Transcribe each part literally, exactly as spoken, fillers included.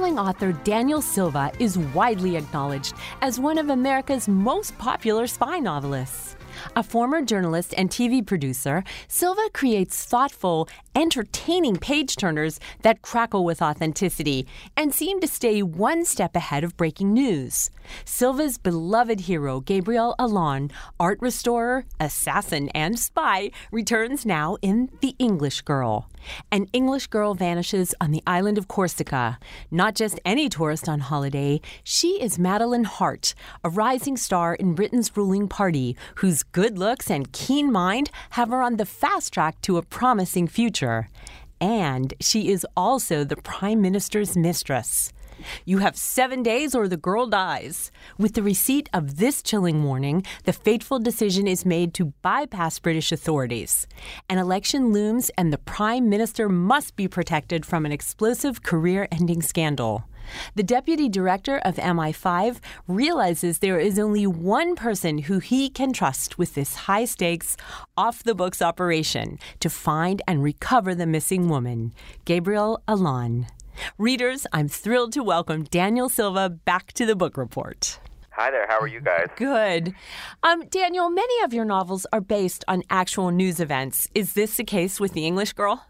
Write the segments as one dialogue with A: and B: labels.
A: best-selling author Daniel Silva is widely acknowledged as one of America's most popular spy novelists. A former journalist and T V producer, Silva creates thoughtful, entertaining page-turners that crackle with authenticity and seem to stay one step ahead of breaking news. Silva's beloved hero, Gabriel Allon, art restorer, assassin, and spy, returns now in The English Girl. An English girl vanishes on the island of Corsica. Not just any tourist on holiday, she is Madeline Hart, a rising star in Britain's ruling party, whose good looks and keen mind have her on the fast track to a promising future. And she is also the Prime Minister's mistress. You have seven days or the girl dies. With the receipt of this chilling warning, the fateful decision is made to bypass British authorities. An election looms and the Prime Minister must be protected from an explosive career-ending scandal. The deputy director of M I five realizes there is only one person who he can trust with this high-stakes, off-the-books operation to find and recover the missing woman, Gabriel Allon. Readers, I'm thrilled to welcome Daniel Silva back to the Book Report.
B: Hi there. How are you guys?
A: Good. Um, Daniel, many of your novels are based on actual news events. Is this the case with The English Girl?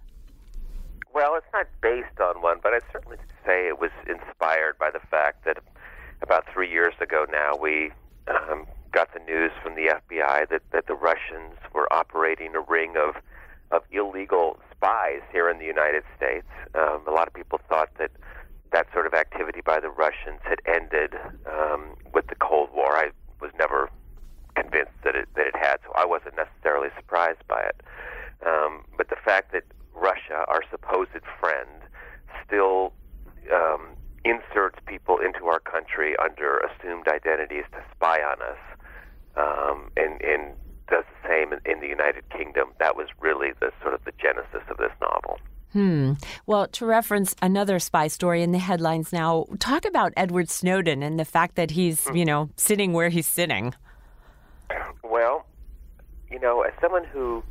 B: Well, it's not based on one, but I'd certainly say it was inspired by the fact that about three years ago now, we um, got the news from the F B I that, that the Russians were operating a ring of of illegal spies here in the United States. Um, a lot of people thought that that sort of activity by the Russians had ended um, with the Cold War. I was never convinced that it, that it had, so I wasn't necessarily surprised by it. Um, but the fact that Russia, our supposed friend, still um, inserts people into our country under assumed identities to spy on us, um, and, and does the same in, in the United Kingdom. That was really the sort of the genesis of this novel.
A: Hmm. Well, to reference another spy story in the headlines now, talk about Edward Snowden and the fact that he's, you know, sitting where he's sitting.
B: Well, you know, as someone who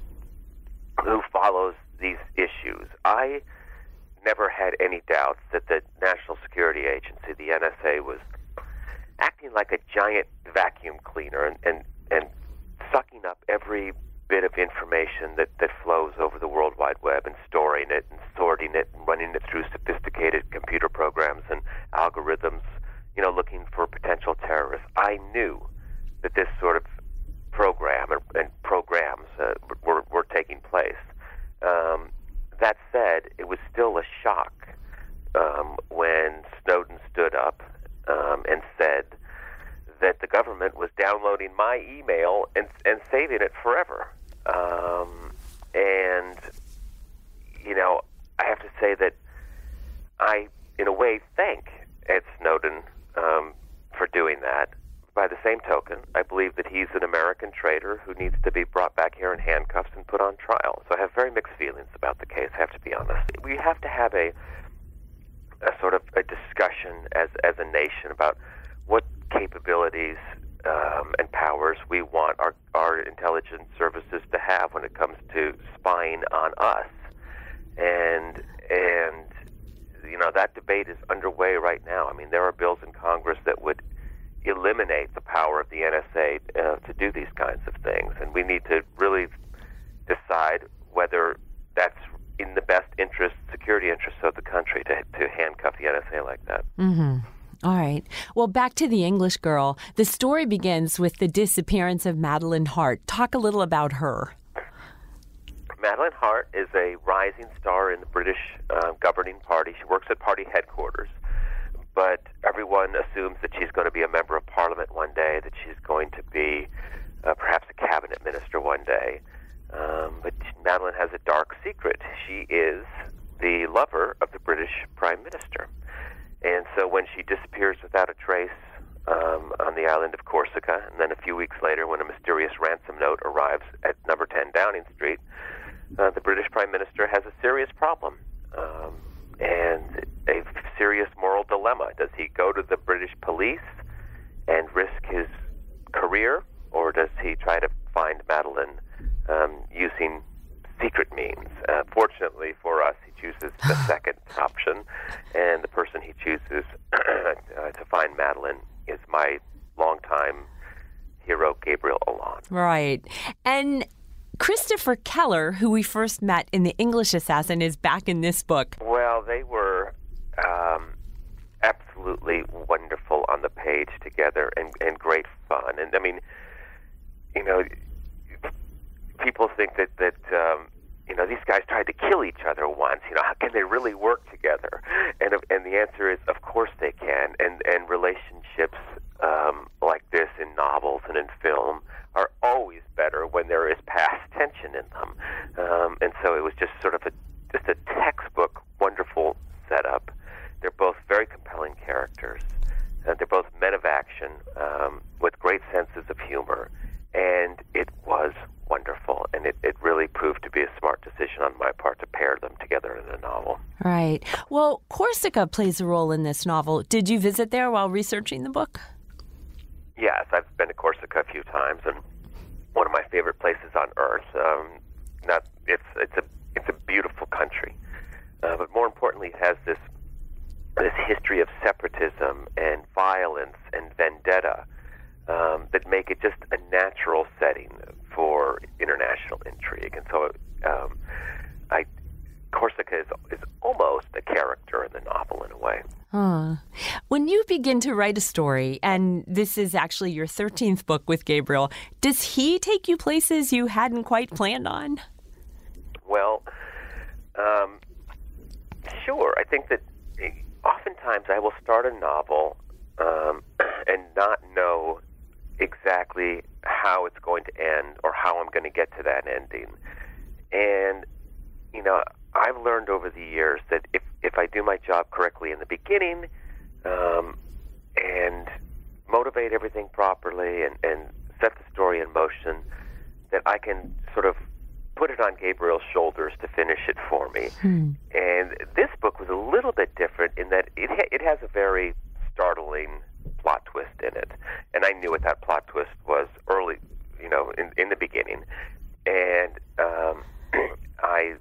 B: who follows these issues, I never had any doubts that the National Security Agency, the N S A, was acting like a giant vacuum cleaner and, and, and sucking up every bit of information that, that flows over the World Wide Web and storing it and sorting it and running it through sophisticated computer programs and algorithms, you know, looking for potential terrorists. I knew that this sort of program and, and programs uh, were, were taking place. Um, that said, it was still a shock um, when Snowden stood up um, and said that the government was downloading my email and, and saving it forever. Um, and, you know, I have to say that I, in a way, thank Ed Snowden um, for doing that. By the same token, I believe that he's an American traitor who needs to be brought back here in handcuffs and put on trial. So I have very mixed feelings about the case, I have to be honest. We have to have a a sort of a discussion as, as a nation about what capabilities um, and powers we want our, our intelligence services to have when it comes to spying on us. And, and you know, that debate is underway right now. I mean, there are bills in Congress that would eliminate the power of the N S A uh, to do these kinds of things. And we need to really decide whether that's in the best interest, security interests of the country to, to handcuff the N S A like that.
A: Mm-hmm. All right. Well, back to The English Girl. The story begins with the disappearance of Madeline Hart. Talk a little about her.
B: Madeline Hart is a rising star in the British uh, governing party. She works at party headquarters. But everyone assumes that she's going to be a member of Parliament one day, that she's going to be uh, perhaps a cabinet minister one day. Um, but Madeline has a dark secret. She is the lover of the British Prime Minister. And so when she disappears without a trace um, on the island of Corsica, and then a few weeks later when a mysterious ransom note arrives at number ten Downing Street, uh, the British Prime Minister has a serious problem. Um, and a serious moral dilemma. Does he go to the British police and risk his career, or does he try to find Madeline um, using secret means. Uh, fortunately for us, he chooses the second option, and the person he chooses uh, to find Madeleine is my longtime hero, Gabriel Allon.
A: Right. And Christopher Keller, who we first met in The English Assassin, is back in this book.
B: Well, they were um, absolutely wonderful on the page together, and, and great fun. And I mean, you know, people think that, that um, you know, these guys tried to kill each other once. You know, how can they really work together? And and the answer is, of course they can. And, and relationships um, like this in novels and in film are always better when there is past tension in them. Um, and so it was just sort of a just a textbook wonderful setup. They're both very compelling characters. Uh, they're both men of action um, with great senses of humor. And it was wonderful, and it, it really proved to be a smart decision on my part to pair them together in a novel.
A: Right. Well, Corsica plays a role in this novel. Did you visit there while researching the book?
B: Yes, I've been to Corsica a few times, and one of my favorite places on earth. Um, not it's it's a it's a beautiful country, uh, but more importantly, it has this this history of separatism and violence and vendetta. Um, that make it just a natural setting for international intrigue. And so um, I, Corsica is, is almost a character in the novel in a way.
A: Huh. When you begin to write a story, and this is actually your thirteenth book with Gabriel, does he take you places you hadn't quite planned on?
B: Well, um, sure. I think that oftentimes I will start a novel um, and not know exactly how it's going to end or how I'm going to get to that ending. And, you know, I've learned over the years that if, if I do my job correctly in the beginning um, and motivate everything properly and, and set the story in motion, that I can sort of put it on Gabriel's shoulders to finish it for me. Hmm. And this book was a little bit different in that it ha- it has a very startling plot twist in it, and I knew what that plot twist was early, you know, in, in the beginning, and um, I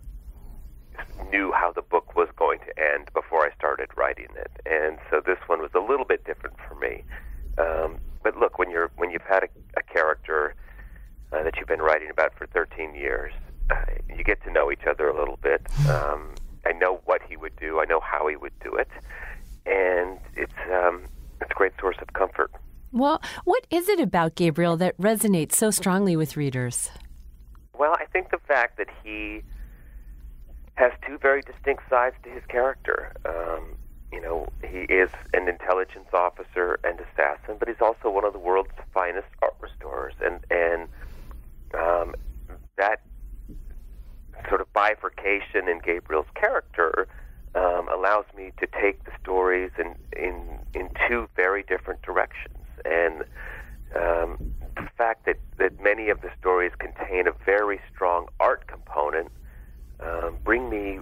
B: knew how the book was going to end before I started writing it, and so this one was a little bit different for me. Um, but look, when you're when you've had a, a character uh, that you've been writing about for thirteen years, uh, you get to know each other a little bit. Um, I know what he would do. I know how he would do it, and it's um, it's a great source of comfort.
A: Well, what is it about Gabriel that resonates so strongly with readers?
B: Well, I think the fact that he has two very distinct sides to his character. Um, you know, he is an intelligence officer and assassin, but he's also one of the world's finest art restorers, and and um, that sort of bifurcation in Gabriel's character um, allows me to take the stories in in in two very different directions. And um, the fact that, that many of the stories contain a very strong art component um, bring me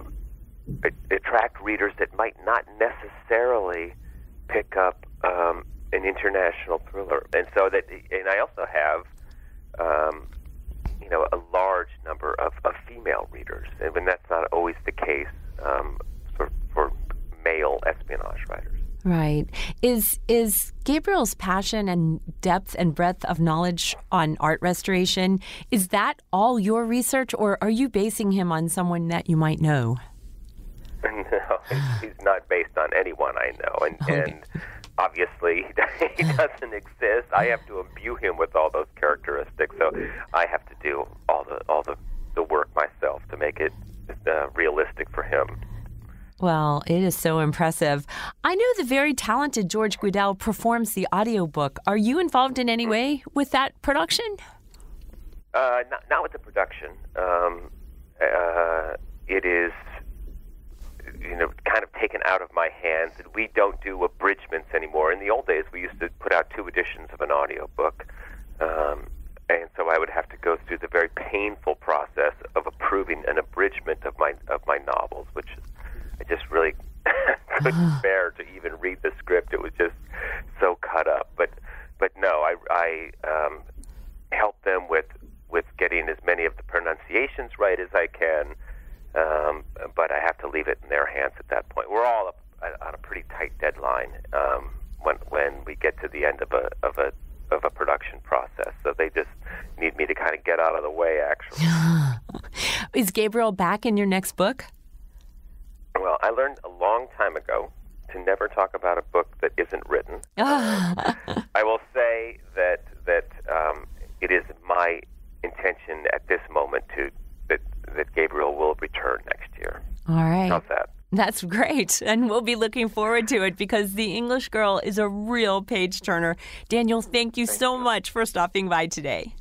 B: attract readers that might not necessarily pick up um, an international thriller. And so that, and I also have, um, you know, a large number of, of female readers, and when that's not always the case um, for, for male espionage writers.
A: Right. Is is Gabriel's passion and depth and breadth of knowledge on art restoration, is that all your research, or are you basing him on someone that you might know?
B: No, he's not based on anyone I know, and, okay. and obviously he doesn't exist. I have to imbue him with all those characteristics, so I have to do all the all the, the work myself to make it uh, realistic for him.
A: Well, it is so impressive. I know the very talented George Guidall performs the audiobook. Are you involved in any way with that production?
B: Uh, not, not with the production. Um, uh, it is, you know, kind of taken out of my hands. We don't do abridgments anymore. In the old days, we used to put out two editions of an audiobook. Um, and so I would have to go through the very painful process of approving an abridgment of my of my novels, which I just really couldn't bear to even read the script. It was just so cut up. But but no, I, I um, helped them with, with getting as many of the pronunciations right as I can, um, but I have to leave it in their hands at that point. We're all on a pretty tight deadline um, when when we get to the end of a of a of a production process. So they just need me to kind of get out of the way, actually.
A: Is Gabriel back in your next book?
B: Well, I learned a long time ago to never talk about a book that isn't written. I will say that that um, it is my intention at this moment to that that Gabriel will return next year.
A: All right.
B: How's that?
A: That's great. And we'll be looking forward to it because The English Girl is a real page turner. Daniel, thank you thank so you. much for stopping by today.